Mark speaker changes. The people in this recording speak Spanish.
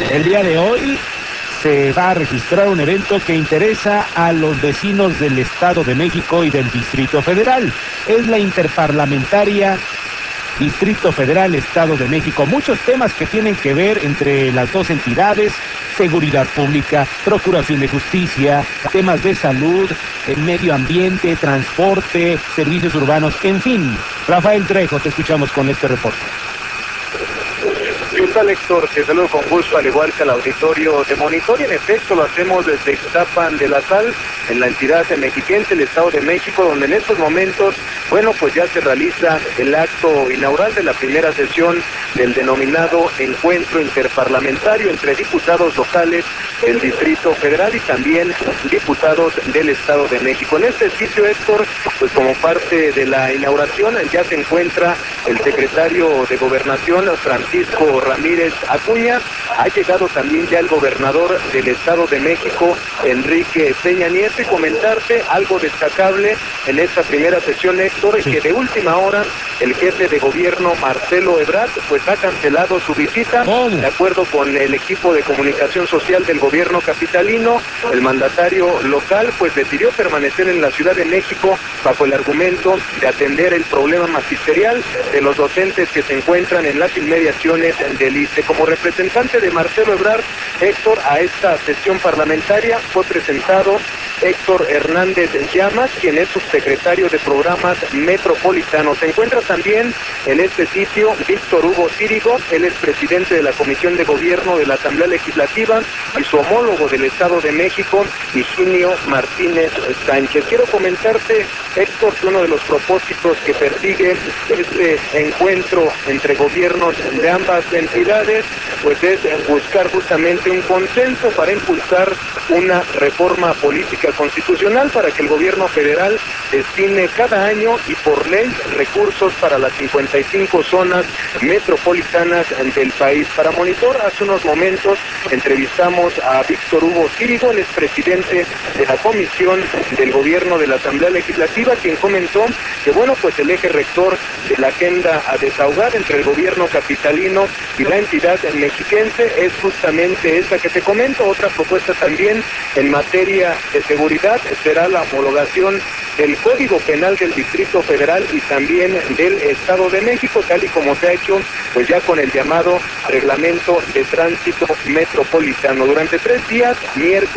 Speaker 1: El día de hoy se va a registrar un evento que interesa a los vecinos del Estado de México y del Distrito Federal. Es la interparlamentaria Distrito Federal, Estado de México. Muchos temas que tienen que ver entre las dos entidades: seguridad pública, procuración de justicia, temas de salud, medio ambiente, transporte, servicios urbanos, en fin. Rafael Trejo, te escuchamos con este reporte.
Speaker 2: ¿Qué tal, Héctor? Te saludo con gusto, al igual que al auditorio de Monitor. Y en efecto lo hacemos desde Ixtapan de la Sal, en la entidad mexiquense, el Estado de México, donde en estos momentos, bueno, pues ya se realiza el acto inaugural de la primera sesión del denominado Encuentro Interparlamentario entre diputados locales del Distrito Federal y también diputados del Estado de México. En este sitio, Héctor, pues como parte de la inauguración ya se encuentra el secretario de Gobernación, Francisco Ramírez Acuña. Ha llegado también ya el gobernador del Estado de México, Enrique Peña Nieto, y comentarte algo destacable en esta primera sesión, Héctor, que de última hora el jefe de gobierno, Marcelo Ebrard, pues ha cancelado su visita. De acuerdo con el equipo de comunicación social del gobierno capitalino, el mandatario local pues decidió permanecer en la Ciudad de México bajo el argumento de atender el problema magisterial de los docentes que se encuentran en las inmediaciones del ISSSTE. Como representante de Marcelo Ebrard, Héctor, a esta sesión parlamentaria fue presentado Héctor Hernández Llamas, quien es subsecretario de Programas Metropolitanos. Se encuentra también en este sitio Víctor Hugo Círigo, él es presidente de la Comisión de Gobierno de la Asamblea Legislativa, y su homólogo del Estado de México, Higinio Martínez Sánchez. Quiero comentarte, Héctor, que uno de los propósitos que persigue este encuentro entre gobiernos de ambas entidades, pues es buscar justamente un consenso para impulsar una reforma política constitucional para que el gobierno federal destine cada año y por ley recursos para las 55 zonas metropolitanas del país. Para Monitor, hace unos momentos entrevistamos a Víctor Hugo Círigo, el expresidente de la Comisión del Gobierno de la Asamblea Legislativa, quien comentó que, bueno, pues el eje rector de la agenda a desahogar entre el gobierno capitalino y la entidad mexiquense es justamente esta que te comento. Otra propuesta también en materia de seguridad será la homologación del Código Penal del Distrito Federal y también del Estado de México, tal y como se ha hecho pues ya con el llamado Reglamento de Tránsito Metropolitano. Durante 3 días, miércoles,